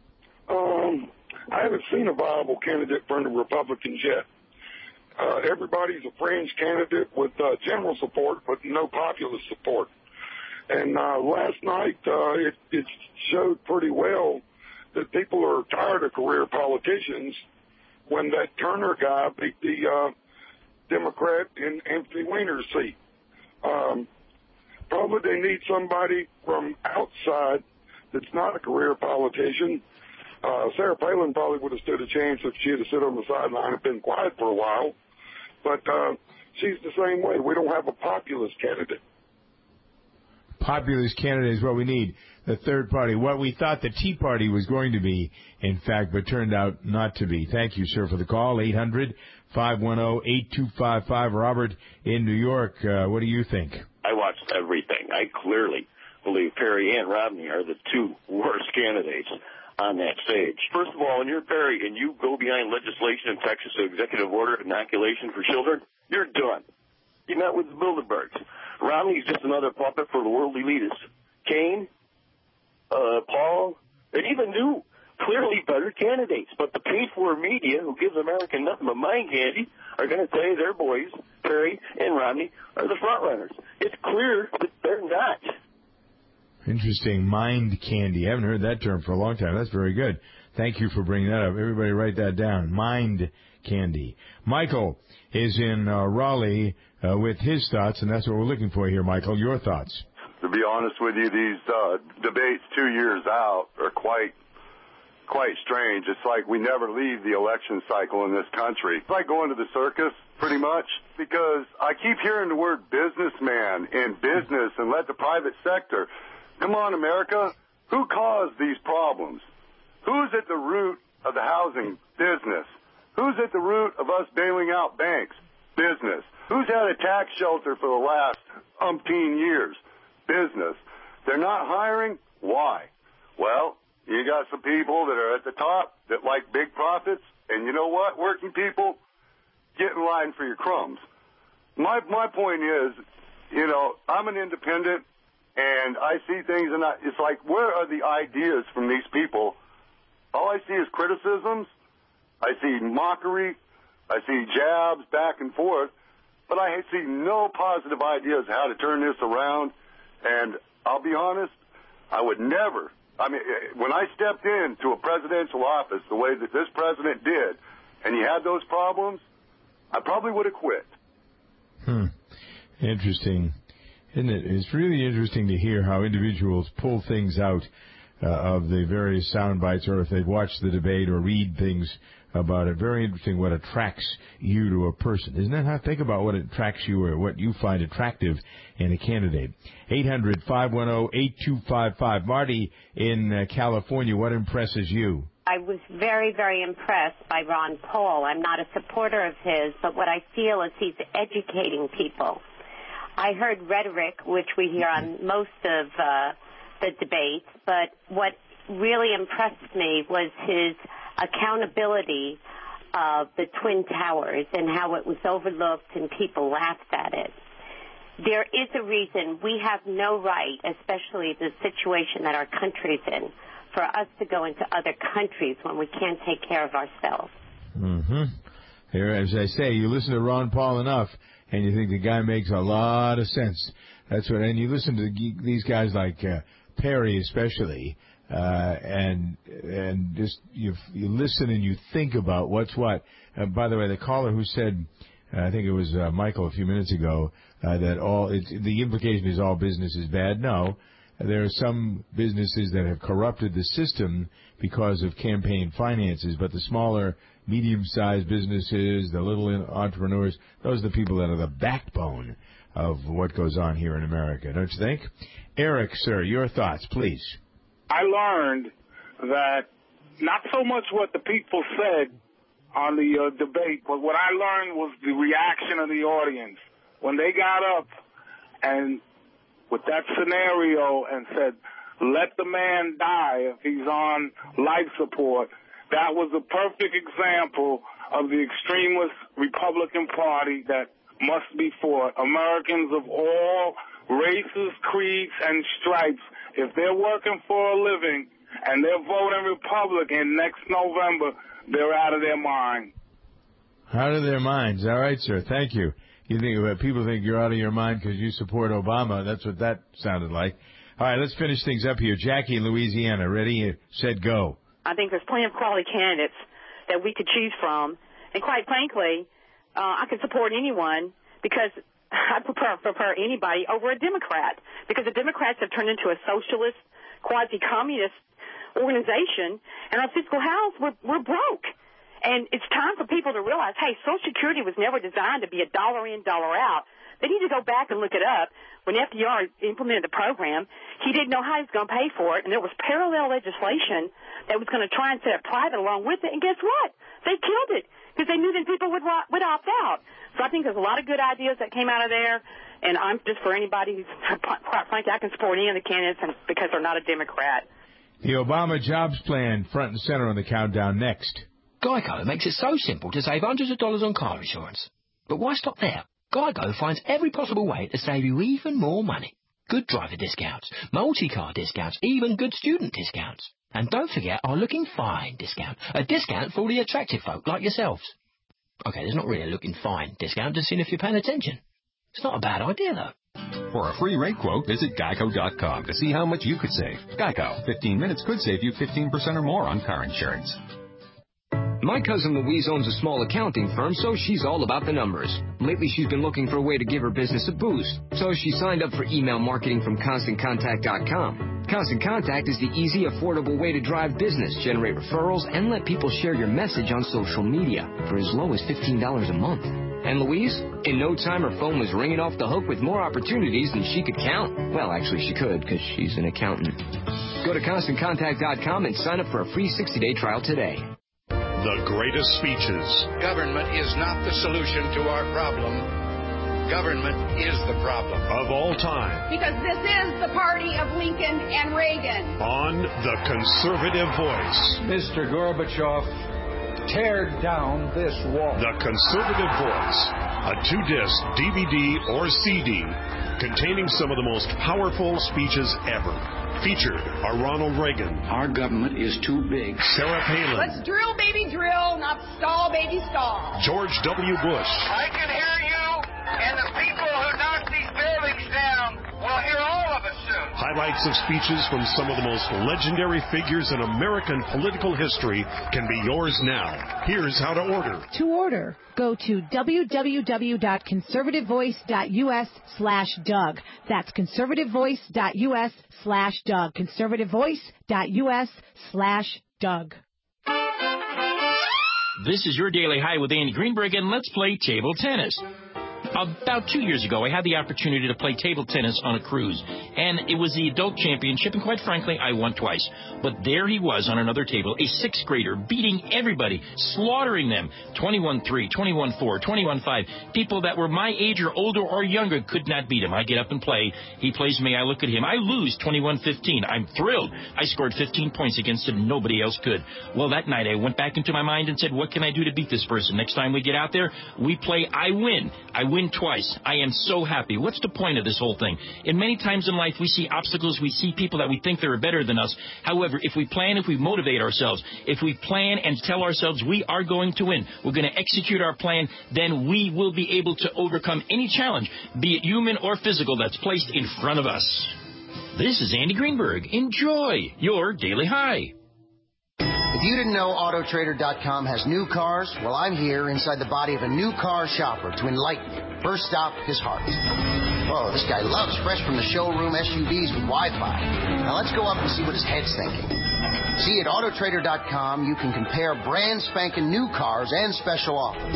Um, I haven't seen a viable candidate from the Republicans yet. Uh, everybody's a fringe candidate with uh, general support, but no populist support. And uh, last night, uh, it, it showed pretty well that people are tired of career politicians when that Turner guy beat the uh, Democrat in Anthony Weiner's seat. Um, probably they need somebody from outside that's not a career politician. Uh, Sarah Palin probably would have stood a chance if she had sit on the sideline and been quiet for a while. But uh, she's the same way. We don't have a populist candidate. Populist candidate is what we need. The third party, what we thought the Tea Party was going to be, in fact, but turned out not to be. Thank you, sir, for the call. eight hundred, five one zero, eight two five five. Robert in New York, uh, what do you think? I watched everything. I clearly believe Perry and Romney are the two worst candidates on that stage. First of all, when you're Perry and you go behind legislation in Texas, so executive order inoculation for children, you're done. You met with the Bilderbergs. Romney's just another puppet for the world elitists. Kane, uh, Paul, and even new clearly better candidates. But the paid-for media, who gives America nothing but mind candy, are going to tell you their boys, Perry and Romney, are the front runners. It's clear that they're not. Interesting. Mind candy. I haven't heard that term for a long time. That's very good. Thank you for bringing that up. Everybody write that down. Mind candy. Michael is in uh, Raleigh uh, with his thoughts, and that's what we're looking for here, Michael. Your thoughts. To be honest with you, these uh, debates two years out are quite quite strange. It's like we never leave the election cycle in this country. It's like going to the circus, pretty much, because I keep hearing the word businessman and business and let the private sector. Come on, America. Who caused these problems? Who's at the root of the housing? Business. Who's at the root of us bailing out banks? Business. Who's had a tax shelter for the last umpteen years? Business. They're not hiring? Why? Well, you got some people that are at the top that like big profits, and you know what, working people, get in line for your crumbs. My my point is, you know, I'm an independent, and I see things, and I, it's like, where are the ideas from these people? All I see is criticisms. I see mockery. I see jabs back and forth, but I see no positive ideas how to turn this around. And I'll be honest, I would never, I mean, when I stepped into a presidential office the way that this president did, and he had those problems, I probably would have quit. Hmm. Interesting. Isn't it? It's really interesting to hear how individuals pull things out uh, of the various sound bites, or if they watch the debate or read things about it. Very interesting what attracts you to a person. Isn't that how? Think about what attracts you or what you find attractive in a candidate. eight hundred, five one zero, eight two five five. Marty in uh, California, what impresses you? I was very, very impressed by Ron Paul. I'm not a supporter of his, but what I feel is he's educating people. I heard rhetoric, which we hear on most of uh, the debates, but what really impressed me was his accountability of the Twin Towers and how it was overlooked and people laughed at it. There is a reason we have no right, especially the situation that our country's in, for us to go into other countries when we can't take care of ourselves. Mm-hmm. Here, as I say, you listen to Ron Paul enough, and you think the guy makes a lot of sense. That's what. And you listen to the, these guys like uh, Perry, especially, uh, and and just you you listen and you think about what's what. Uh, by the way, the caller who said, uh, I think it was uh, Michael a few minutes ago, uh, that all it, the implication is all business is bad. No. There are some businesses that have corrupted the system because of campaign finances, but the smaller, medium-sized businesses, the little entrepreneurs, those are the people that are the backbone of what goes on here in America, don't you think? Eric, sir, your thoughts, please. I learned that not so much what the people said on the uh, debate, but what I learned was the reaction of the audience. When they got up and with that scenario and said, let the man die if he's on life support, that was a perfect example of the extremist Republican Party that must be fought. Americans of all races, creeds, and stripes, if they're working for a living and they're voting Republican next November, they're out of their mind. Out of their minds. All right, sir. Thank you. You think uh, people think you're out of your mind because you support Obama. That's what that sounded like. All right, let's finish things up here. Jackie in Louisiana. Ready, said, go. I think there's plenty of quality candidates that we could choose from. And quite frankly, uh, I could support anyone because I prefer, prefer anybody over a Democrat, because the Democrats have turned into a socialist, quasi-communist organization, and our fiscal house, we're, we're broke. And it's time for people to realize, hey, Social Security was never designed to be a dollar in, dollar out. They need to go back and look it up. When F D R implemented the program, he didn't know how he was going to pay for it, and there was parallel legislation that was going to try and set up private along with it, and guess what? They killed it because they knew that people would, would opt out. So I think there's a lot of good ideas that came out of there, and I'm just for anybody who's, quite frankly, I can support any of the candidates because they're not a Democrat. The Obama jobs plan front and center on the countdown next. Geico makes it so simple to save hundreds of dollars on car insurance. But why stop there? Geico finds every possible way to save you even more money. good driver discounts, multi-car discounts, even good student discounts. And don't forget our looking fine discount, a discount for all the attractive folk like yourselves. Okay, there's not really a looking fine discount, just seeing if you're paying attention. It's not a bad idea, though. For a free rate quote, visit geico dot com to see how much you could save. Geico, fifteen minutes could save you fifteen percent or more on car insurance. My cousin Louise owns a small accounting firm, so she's all about the numbers. Lately, she's been looking for a way to give her business a boost, so she signed up for email marketing from constant contact dot com. Constant Contact is the easy, affordable way to drive business, generate referrals, and let people share your message on social media for as low as fifteen dollars a month. And Louise, in no time her phone was ringing off the hook with more opportunities than she could count. Well, actually she could, because she's an accountant. Go to constant contact dot com and sign up for a free sixty-day trial today. The greatest speeches. Government is not the solution to our problem. Government is the problem. Of all time. Because this is the party of Lincoln and Reagan. On The Conservative Voice. Mister Gorbachev, tear down this wall. The Conservative Voice. A two-disc D V D or C D containing some of the most powerful speeches ever. Featured are Ronald Reagan. Our government is too big. Sarah Palin. Let's drill, baby, drill, not stall, baby, stall. George W. Bush. I can hear you, and the people who knock these buildings down will hear all of us soon. Highlights of speeches from some of the most legendary figures in American political history can be yours now. Here's how to order. To order, go to w w w dot conservative voice dot u s slash Doug. That's conservative voice dot u s slash Doug. conservative voice dot u s slash Doug. This is your Daily High with Andy Greenberg, and let's play table tennis. About two years ago, I had the opportunity to play table tennis on a cruise, and it was the adult championship, and quite frankly, I won twice. But there he was on another table, a sixth grader, beating everybody, slaughtering them, twenty-one three, twenty-one four, twenty-one five. People that were my age or older or younger could not beat him. I get up and play. He plays me. I look at him. I lose twenty-one fifteen. I'm thrilled. I scored fifteen points against him. Nobody else could. Well, that night, I went back into my mind and said, what can I do to beat this person? Next time we get out there, we play, I win. I win twice. I am so happy. What's the point of this whole thing? And many times in life, we see obstacles, we see people that we think they're better than us. However, if we plan, if we motivate ourselves, if we plan and tell ourselves we are going to win, we're going to execute our plan, then we will be able to overcome any challenge, be it human or physical, that's placed in front of us. This is Andy Greenberg. Enjoy your Daily High. If you didn't know Auto Trader dot com has new cars, well, I'm here inside the body of a new car shopper to enlighten you. First stop, his heart. Whoa, this guy loves fresh from the showroom S U Vs with Wi-Fi. Now let's go up and see what his head's thinking. See, at Auto Trader dot com, you can compare brand spanking new cars and special offers.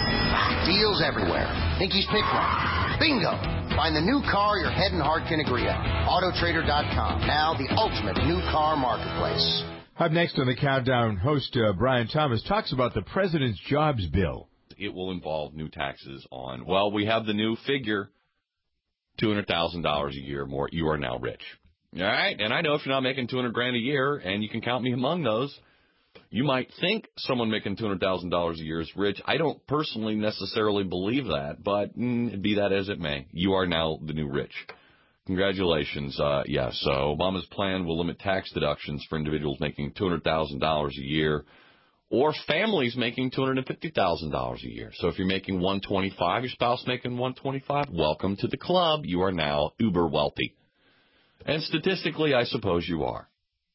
Deals everywhere. Think he's picked one? Bingo! Find the new car your head and heart can agree on. Auto Trader dot com, now the ultimate new car marketplace. Up next on the Countdown, host uh, Brian Thomas talks about the President's Jobs Bill. It will involve new taxes on, well, we have the new figure, two hundred thousand dollars a year more. You are now rich. All right? And I know if you're not making two hundred grand a year, and you can count me among those, you might think someone making two hundred thousand dollars a year is rich. I don't personally necessarily believe that, but mm, be that as it may, you are now the new rich. Congratulations. Uh, yeah, so Obama's plan will limit tax deductions for individuals making two hundred thousand dollars a year or families making two hundred fifty thousand dollars a year. So if you're making one hundred twenty-five thousand dollars, your spouse making one hundred twenty-five thousand dollars, welcome to the club. You are now uber wealthy. And statistically, I suppose you are.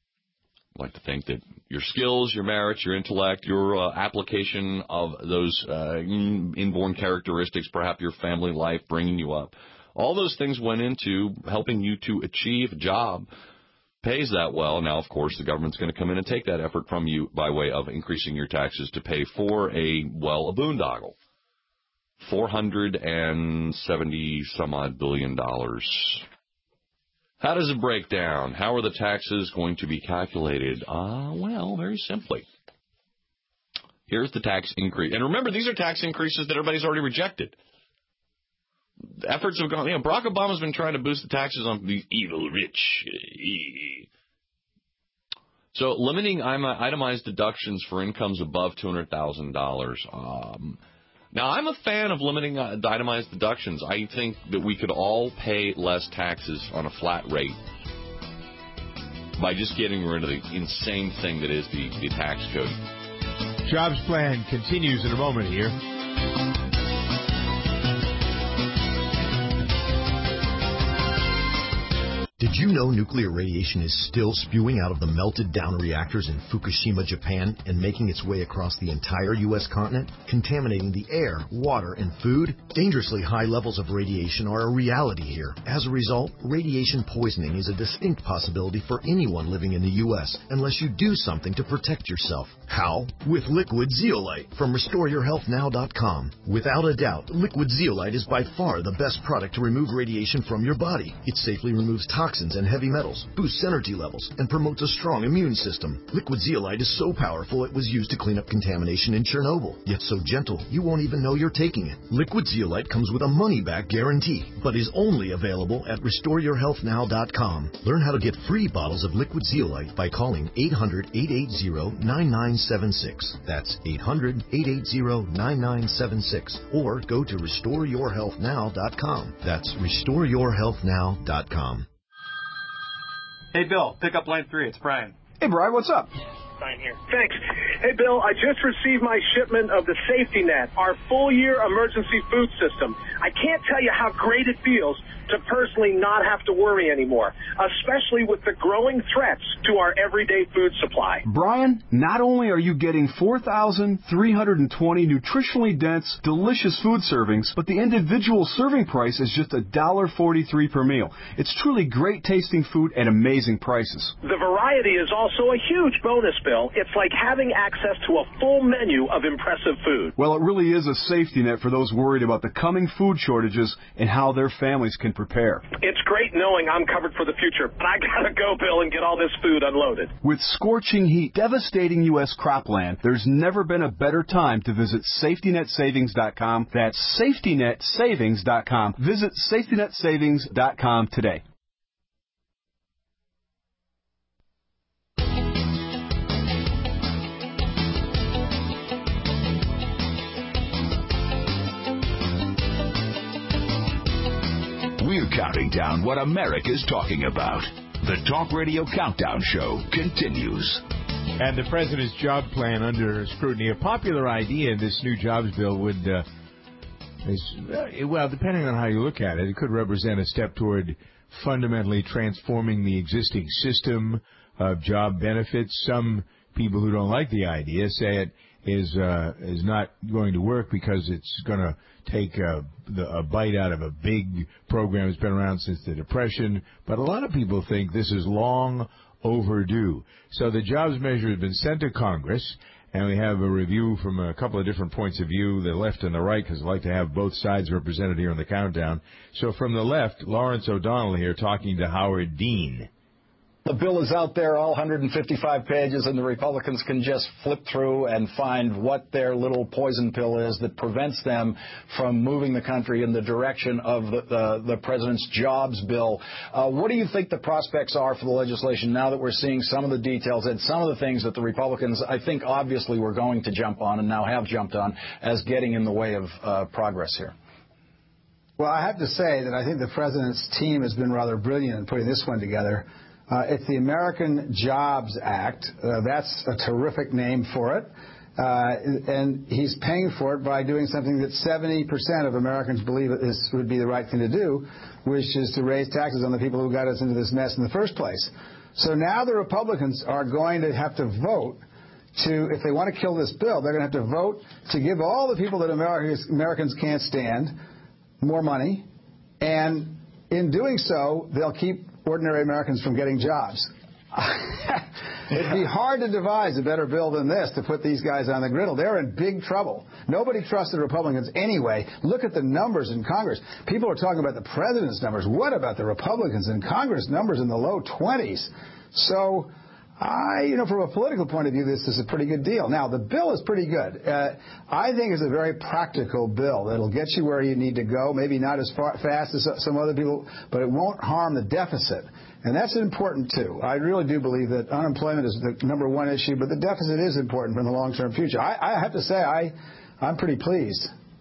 I like to think that your skills, your merits, your intellect, your uh, application of those uh, inborn characteristics, perhaps your family life bringing you up, all those things went into helping you to achieve a job, pays that well. Now, of course, the government's going to come in and take that effort from you by way of increasing your taxes to pay for a, well, a boondoggle. four hundred seventy some odd billion dollars. How does it break down? How are the taxes going to be calculated? Uh, well, very simply. Here's the tax increase. And remember, these are tax increases that everybody's already rejected. Efforts have gone, you know, Barack Obama's been trying to boost the taxes on the evil rich. So limiting itemized deductions for incomes above two hundred thousand dollars. Um, Now, I'm a fan of limiting uh, itemized deductions. I think that we could all pay less taxes on a flat rate by just getting rid of the insane thing that is the, the tax code. Jobs plan continues in a moment here. Did you know nuclear radiation is still spewing out of the melted down reactors in Fukushima, Japan, and making its way across the entire U S continent, contaminating the air, water, and food? Dangerously high levels of radiation are a reality here. As a result, radiation poisoning is a distinct possibility for anyone living in the U S unless you do something to protect yourself. How? With Liquid Zeolite from Restore Your Health Now dot com. Without a doubt, Liquid Zeolite is by far the best product to remove radiation from your body. It safely removes toxins toxins and heavy metals, boosts energy levels, and promotes a strong immune system. Liquid Zeolite is so powerful it was used to clean up contamination in Chernobyl, yet so gentle you won't even know you're taking it. Liquid Zeolite comes with a money-back guarantee, but is only available at Restore Your Health Now dot com. Learn how to get free bottles of Liquid Zeolite by calling eight hundred, eight eight zero, nine nine seven six. That's eight hundred, eight eight zero, nine nine seven six. Or go to Restore Your Health Now dot com. That's Restore Your Health Now dot com. Hey, Bill, pick up line three. It's Brian. Hey, Brian, what's up? Brian here. Thanks. Hey, Bill, I just received my shipment of the Safety Net, our full-year emergency food system. I can't tell you how great it feels to personally not have to worry anymore, especially with the growing threats to our everyday food supply. Brian, not only are you getting four thousand three hundred twenty nutritionally dense, delicious food servings, but the individual serving price is just one dollar and forty-three cents per meal. It's truly great tasting food at amazing prices. The variety is also a huge bonus, Bill. It's like having access to a full menu of impressive food. Well, it really is a safety net for those worried about the coming food shortages and how their families can prepare. It's great knowing I'm covered for the future, but I gotta go, Bill, and get all this food unloaded. With scorching heat devastating U S cropland, there's never been a better time to visit safety net savings dot com. That's safety net savings dot com. Visit safety net savings dot com today. We're counting down what America's talking about. The Talk Radio Countdown Show continues. And the president's job plan under scrutiny. A popular idea in this new jobs bill would, uh, is, uh, well, depending on how you look at it, it could represent a step toward fundamentally transforming the existing system of job benefits. Some people who don't like the idea say it is uh, is not going to work because it's going to take a, the, a bite out of a big program that's been around since the Depression. But a lot of people think this is long overdue. So the jobs measure has been sent to Congress, and we have a review from a couple of different points of view, the left and the right, because I like to have both sides represented here on the countdown. So from the left, Lawrence O'Donnell here talking to Howard Dean. The bill is out there, all one hundred fifty-five pages, and the Republicans can just flip through and find what their little poison pill is that prevents them from moving the country in the direction of the, the, the president's jobs bill. Uh, what do you think the prospects are for the legislation now that we're seeing some of the details and some of the things that the Republicans, I think, obviously were going to jump on and now have jumped on as getting in the way of uh, progress here? Well, I have to say that I think the president's team has been rather brilliant in putting this one together. Uh, it's the American Jobs Act. Uh, that's a terrific name for it. Uh, and he's paying for it by doing something that seventy percent of Americans believe is, would be the right thing to do, which is to raise taxes on the people who got us into this mess in the first place. So now the Republicans are going to have to vote to, if they want to kill this bill, they're going to have to vote to give all the people that Americans, Americans can't stand more money. And in doing so, they'll keep ordinary Americans from getting jobs. It'd be hard to devise a better bill than this to put these guys on the griddle. They're in big trouble. Nobody trusts the Republicans anyway. Look at the numbers in Congress. People are talking about the president's numbers. What about the Republicans in Congress? Numbers in the low twenties. So, I, you know, from a political point of view, this is a pretty good deal. Now, the bill is pretty good. Uh, I think it's a very practical bill that'll get you where you need to go, maybe not as far, fast as some other people, but it won't harm the deficit. And that's important, too. I really do believe that unemployment is the number one issue, but the deficit is important for the long-term future. I, I have to say, I, I'm pretty pleased.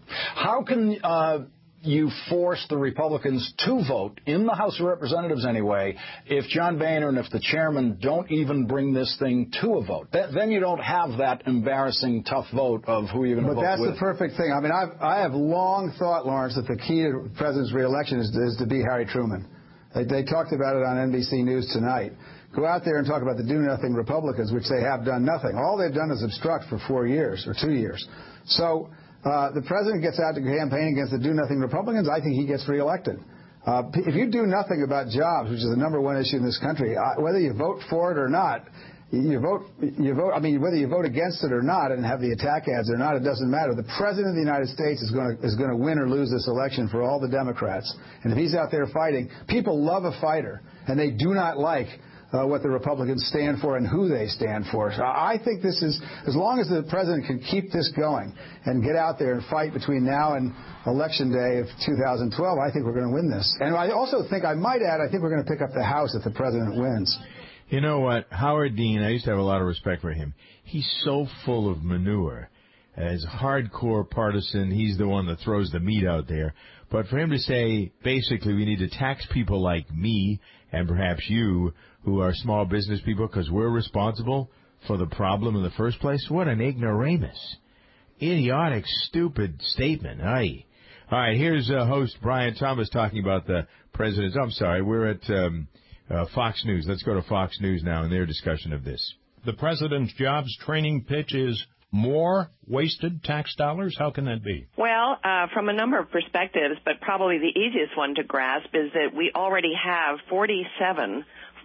How can uh, you force the Republicans to vote, in the House of Representatives anyway, if John Boehner and if the chairman don't even bring this thing to a vote? Th- then you don't have that embarrassing tough vote of who you're going to vote with. But that's the perfect thing. I mean, I've, I have long thought, Lawrence, that the key to the president's reelection is, is to be Harry Truman. They, they talked about it on N B C News tonight. Go out there and talk about the do-nothing Republicans, which they have done nothing. All they've done is obstruct for four years or two years. So uh, the president gets out to campaign against the do-nothing Republicans. I think he gets reelected. Uh, if you do nothing about jobs, which is the number one issue in this country, uh, whether you vote for it or not, you vote, you vote. I mean, whether you vote against it or not, and have the attack ads or not, it doesn't matter. The president of the United States is going to is going to win or lose this election for all the Democrats. And if he's out there fighting, people love a fighter, and they do not like Uh, what the Republicans stand for and who they stand for. So I think this is, as long as the president can keep this going and get out there and fight between now and Election Day of two thousand twelve, I think we're going to win this. And I also think, I might add, I think we're going to pick up the House if the president wins. You know what? Howard Dean, I used to have a lot of respect for him. He's so full of manure. As hardcore partisan, he's the one that throws the meat out there. But for him to say, basically, we need to tax people like me and perhaps you, who are small business people, because we're responsible for the problem in the first place, what an ignoramus. Idiotic, stupid statement. Aye. All right, here's uh, host Brian Thomas talking about the president's... I'm sorry, we're at um, uh, Fox News. Let's go to Fox News now and their discussion of this. The president's jobs training pitch is more wasted tax dollars? How can that be? Well, uh, from a number of perspectives, but probably the easiest one to grasp is that we already have forty-seven,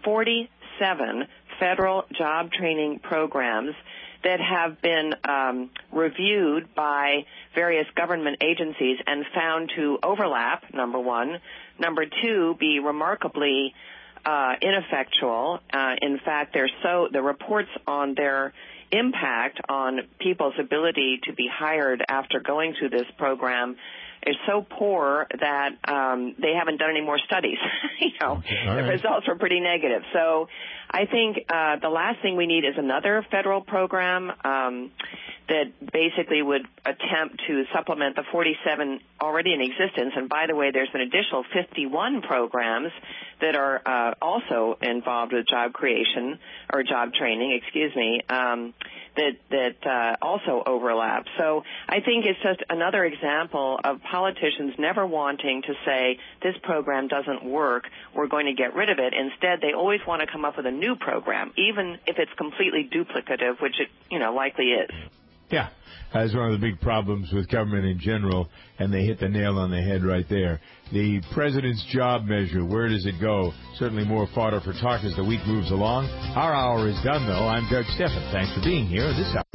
forty-seven federal job training programs that have been um, reviewed by various government agencies and found to overlap, number one. Number two, be remarkably uh, ineffectual. Uh, in fact, they're so the reports on their impact on people's ability to be hired after going through this program is so poor that um, they haven't done any more studies. you know, okay, the right. results were pretty negative. So I think uh, the last thing we need is another federal program um, that basically would attempt to supplement the forty-seven already in existence. And by the way, there's an additional fifty-one programs that are uh, also involved with job creation or job training, excuse me, um, that that uh, also overlap. So I think it's just another example of politicians never wanting to say this program doesn't work, we're going to get rid of it. Instead, they always want to come up with a new program, even if it's completely duplicative, which it, you know, likely is. Yeah, that's one of the big problems with government in general, and they hit the nail on the head right there. The president's job measure, where does it go? Certainly more fodder for talk as the week moves along. Our hour is done, though. I'm Doug Steffen. Thanks for being here this hour.